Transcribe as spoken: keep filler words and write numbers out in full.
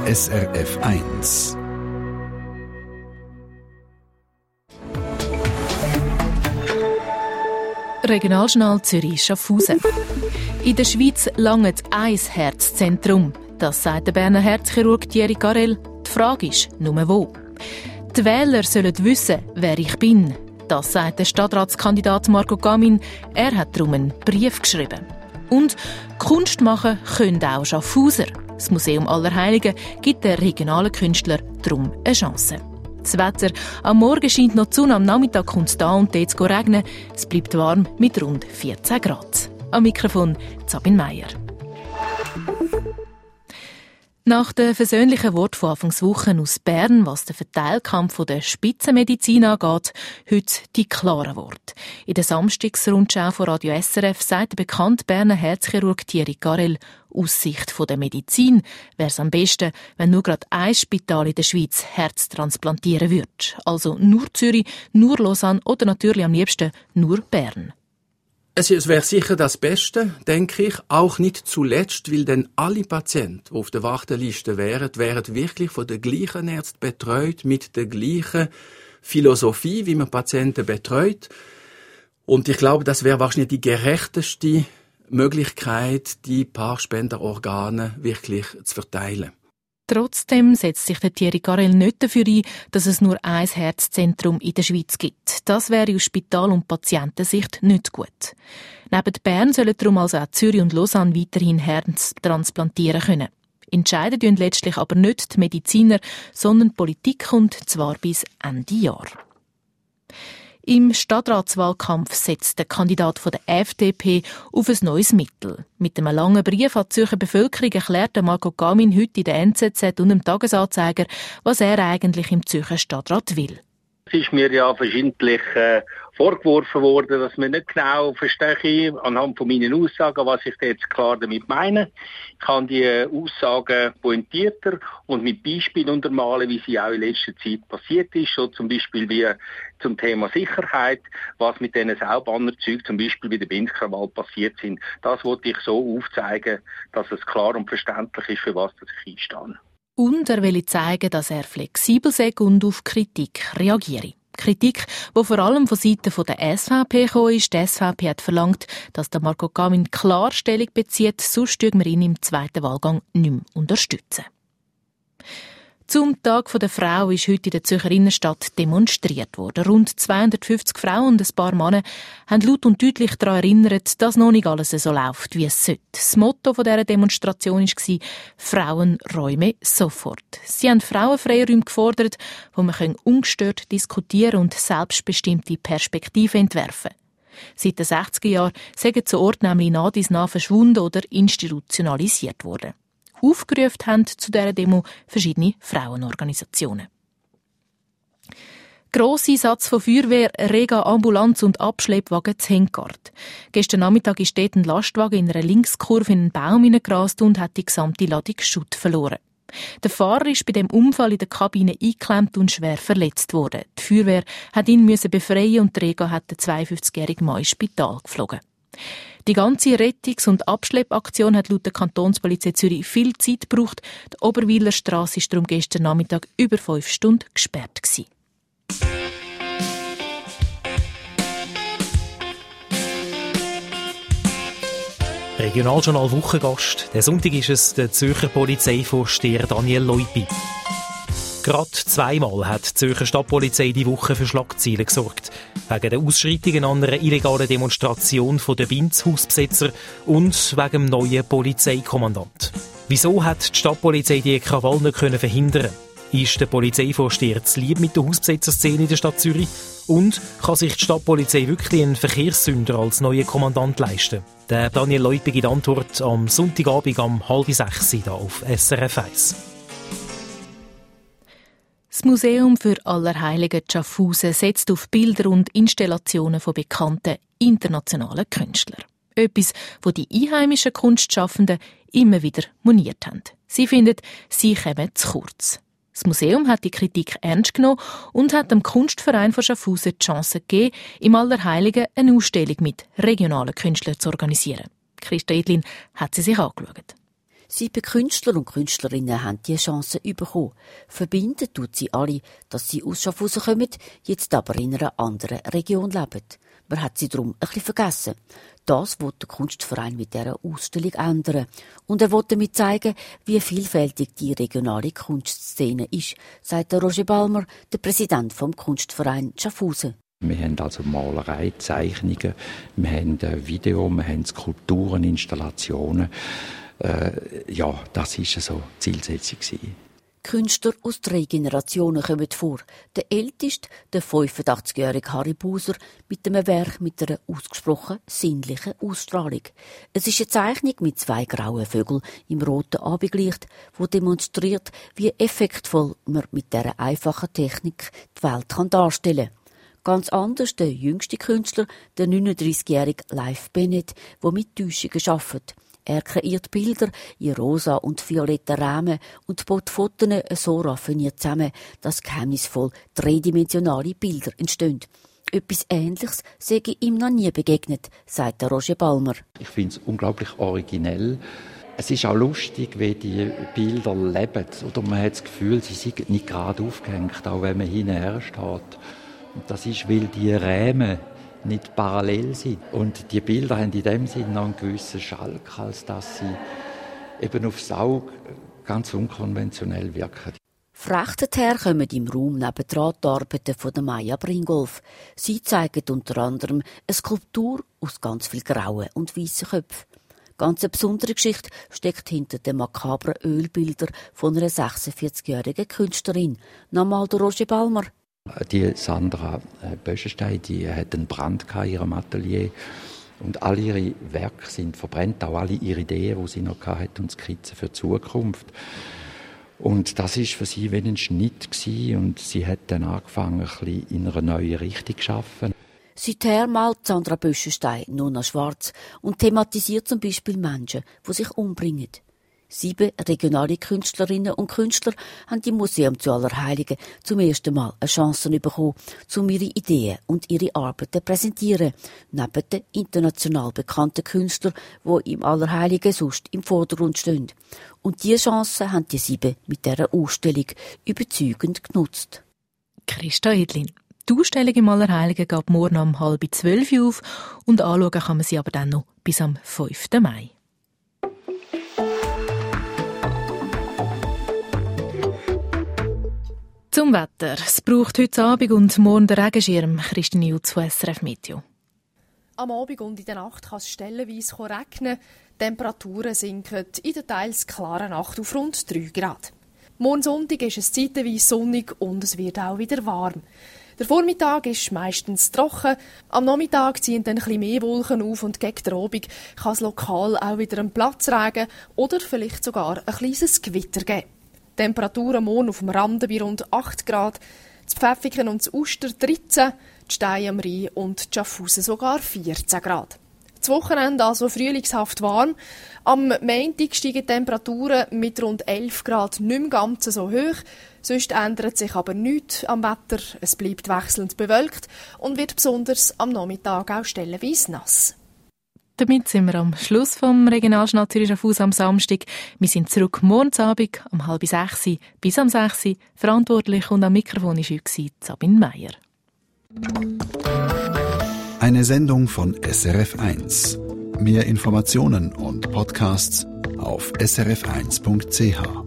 S R F eins. Regionaljournal Zürich-Schaffhausen. In der Schweiz langt ein Herzzentrum. Das sagt der Berner Herzchirurg Thierry Garel. Die Frage ist, nur wo? Die Wähler sollen wissen, wer ich bin. Das sagt der Stadtratskandidat Marco Gamin. Er hat darum einen Brief geschrieben. Und Kunst machen können auch Schaffhauser. Das Museum Allerheiligen gibt den regionalen Künstlern darum eine Chance. Das Wetter. Am Morgen scheint noch die Sonne, am Nachmittag kommt es da und dort zu regnen. Es bleibt warm mit rund vierzehn Grad. Am Mikrofon Sabine Meier. Nach den versöhnlichen Worten von Anfangswochen aus Bern, was den Verteilkampf der Spitzenmedizin angeht, heute die klaren Worte. In der Samstagsrundschau von Radio S R F sagt der bekannte Berner Herzchirurg Thierry Garel, aus Sicht der Medizin wäre es am besten, wenn nur gerade ein Spital in der Schweiz Herz transplantieren würde. Also nur Zürich, nur Lausanne oder natürlich am liebsten nur Bern. Es wäre sicher das Beste, denke ich, auch nicht zuletzt, weil dann alle Patienten, die auf der Warteliste wären, wären wirklich von den gleichen Ärzten betreut, mit der gleichen Philosophie, wie man Patienten betreut. Und ich glaube, das wäre wahrscheinlich die gerechteste Möglichkeit, die Paarspenderorgane wirklich zu verteilen. Trotzdem setzt sich der Thierry Garel nicht dafür ein, dass es nur ein Herzzentrum in der Schweiz gibt. Das wäre aus Spital- und Patientensicht nicht gut. Neben Bern sollen darum also auch Zürich und Lausanne weiterhin Herz transplantieren können. Entscheiden tun letztlich aber nicht die Mediziner, sondern die Politik, und zwar bis Ende Jahr. Im Stadtratswahlkampf setzt der Kandidat von der F D P auf ein neues Mittel. Mit einem langen Brief an die Zürcher Bevölkerung erklärte Marco Gamin heute in der N Z Z und im Tagesanzeiger, was er eigentlich im Zürcher Stadtrat will. Es ist mir ja verschiedentlich äh, vorgeworfen worden, dass man nicht genau verstehe, anhand von meinen Aussagen, was ich jetzt klar damit meine. Ich kann die Aussagen pointierter und mit Beispielen untermalen, wie sie auch in letzter Zeit passiert ist. So zum Beispiel wie zum Thema Sicherheit, was mit diesen Saubannerzeugen zum Beispiel bei der Binzkerwald passiert sind. Das wollte ich so aufzeigen, dass es klar und verständlich ist, für was ich einstehe. Und er will zeigen, dass er flexibel sei und auf Kritik reagiere. Kritik, die vor allem von Seiten der S V P gekommen ist. Die S V P hat verlangt, dass der Marco Gamin klar Stellung bezieht, sonst dürfen wir ihn im zweiten Wahlgang nicht mehr unterstützen. Zum Tag der Frau ist heute in der Zürcher Innenstadt demonstriert worden. Rund zweihundertfünfzig Frauen und ein paar Männer haben laut und deutlich daran erinnert, dass noch nicht alles so läuft, wie es sollte. Das Motto dieser Demonstration war «Frauenräume sofort». Sie haben Frauenfreiräume gefordert, wo man ungestört diskutieren und selbstbestimmte Perspektiven entwerfen können. Seit den sechziger Jahren sind zu Ort nämlich nach dies nach verschwunden oder institutionalisiert worden. Aufgerufen haben zu dieser Demo verschiedene Frauenorganisationen. Grosseinsatz von Feuerwehr, Rega, Ambulanz und Abschleppwagen zu Henkart. Gestern Nachmittag ist dort ein Lastwagen in einer Linkskurve in einen Baum hineingerast und hat die gesamte Ladung Schutt verloren. Der Fahrer ist bei dem Unfall in der Kabine eingeklemmt und schwer verletzt worden. Die Feuerwehr hat ihn befreien und die Rega hat den zweiundfünfzigjährigen Mann ins Spital geflogen. Die ganze Rettungs- und Abschleppaktion hat laut der Kantonspolizei Zürich viel Zeit gebraucht. Die Oberweiler Strasse war darum gestern Nachmittag über fünf Stunden gesperrt gewesen. Regionaljournal Wochengast. Der Sonntag ist es der Zürcher Polizeivorsteher Daniel Leupi. Gerade zweimal hat die Zürcher Stadtpolizei die Woche für Schlagzeilen gesorgt. Wegen der Ausschreitungen an einer illegalen Demonstration der Binz-Hausbesetzer und wegen dem neuen Polizeikommandant. Wieso hat die Stadtpolizei die Krawall nicht verhindern? Ist der Polizeivorsteher zu lieb mit der Hausbesetzerszene in der Stadt Zürich? Und kann sich die Stadtpolizei wirklich einen Verkehrssünder als neuen Kommandant leisten? Der Daniel Leupi gibt Antwort am Sonntagabend um halb sechs hier auf S R F eins. Das Museum für Allerheiligen Schaffhausen setzt auf Bilder und Installationen von bekannten internationalen Künstlern. Etwas, das die einheimischen Kunstschaffenden immer wieder moniert haben. Sie finden, sie kommen zu kurz. Das Museum hat die Kritik ernst genommen und hat dem Kunstverein von Schaffhausen die Chance gegeben, im Allerheiligen eine Ausstellung mit regionalen Künstlern zu organisieren. Christa Edlin hat sie sich angeschaut. Sieben Künstler und Künstlerinnen haben diese Chance bekommen. Verbinden tut sie alle, dass sie aus Schaffhausen kommen, jetzt aber in einer anderen Region leben. Man hat sie darum ein bisschen vergessen. Das will der Kunstverein mit dieser Ausstellung ändern. Und er will damit zeigen, wie vielfältig die regionale Kunstszene ist, sagt Roger Balmer, der Präsident vom Kunstverein Schaffhausen. Wir haben also Malerei, Zeichnungen, wir haben Video, wir haben Skulpturen, Installationen. Äh, ja, das war so die Zielsetzung. Künstler aus drei Generationen kommen vor. Der älteste, der fünfundachtzigjährige Harry Buser, mit einem Werk mit einer ausgesprochen sinnlichen Ausstrahlung. Es ist eine Zeichnung mit zwei grauen Vögeln im roten Abendlicht, die demonstriert, wie effektvoll man mit dieser einfachen Technik die Welt darstellen kann. Ganz anders der jüngste Künstler, der neununddreißigjährige Leif Bennett, der mit Täuschungen arbeitet. Er kreiert Bilder in rosa und violetten Rahmen und baut Fotos so raffiniert zusammen, dass geheimnisvoll dreidimensionale Bilder entstehen. Etwas Ähnliches sei ihm noch nie begegnet, sagt Roger Balmer. Ich finde es unglaublich originell. Es ist auch lustig, wie die Bilder leben. Oder man hat das Gefühl, sie sind nicht gerade aufgehängt, auch wenn man hinterher steht. Und das ist, weil die Rahmen nicht parallel sind. Und die Bilder haben in dem Sinne noch einen gewissen Schalk, als dass sie eben aufs Auge ganz unkonventionell wirken. Frechtet her kommen im Raum nebendran die Arbeiten von der Maja Bringolf. Sie zeigen unter anderem eine Skulptur aus ganz viel grauen und weißen Köpfen. Ganz eine besondere Geschichte steckt hinter den makabren Ölbildern von einer sechsundvierzigjährigen Künstlerin. Nochmal der Roger Balmer. Die Sandra Böschenstein, die hat einen Brand in ihrem Atelier und all ihre Werke sind verbrannt, auch alle ihre Ideen, die sie noch hatte und Skizzen für die Zukunft. Und das war für sie wie ein Schnitt gewesen, und sie hat dann angefangen, ein bisschen in einer neuen Richtung zu arbeiten. Seither malt Sandra Böschenstein nur noch schwarz und thematisiert zum Beispiel Menschen, die sich umbringen. Sieben regionale Künstlerinnen und Künstler haben im Museum zu Allerheiligen zum ersten Mal eine Chance bekommen, um ihre Ideen und ihre Arbeiten zu präsentieren, neben den international bekannten Künstlern, die im Allerheiligen sonst im Vordergrund stehen. Und diese Chance haben die sieben mit dieser Ausstellung überzeugend genutzt. Christa Edlin. Die Ausstellung im Allerheiligen geht morgen um halb zwölf auf und anschauen kann man sie aber dann noch bis am fünften Mai. Zum Wetter. Es braucht heute Abend und morgen den Regenschirm. Christine Jutz von S R F Meteo. Am Abend und in der Nacht kann es stellenweise regnen. Die Temperaturen sinken in der teils klaren Nacht auf rund drei Grad. Morgen Sonntag ist es zeitweise sonnig und es wird auch wieder warm. Der Vormittag ist meistens trocken. Am Nachmittag ziehen dann ein bisschen mehr Wolken auf und gegen den Abend kann es lokal auch wieder einen Platzregen oder vielleicht sogar ein kleines Gewitter geben. Die Temperaturen morgen auf dem Rande bei rund acht Grad, das Pfäffiken und das Uster dreizehn, die Steine am Rhein und die Schaffhausen sogar vierzehn Grad. Das Wochenende also frühlingshaft warm. Am Montag steigen die Temperaturen mit rund elf Grad nicht mehr ganz so hoch. Sonst ändert sich aber nichts am Wetter. Es bleibt wechselnd bewölkt und wird besonders am Nachmittag auch stellenweise nass. Damit sind wir am Schluss vom Regionaljournal Zürich Schaffhausen am Samstag. Wir sind zurück morgen Abend um halb sechs bis am sechs. Verantwortlich und am Mikrofon war Sabine Meier. Eine Sendung von S R F eins. Mehr Informationen und Podcasts auf s r f eins punkt c h.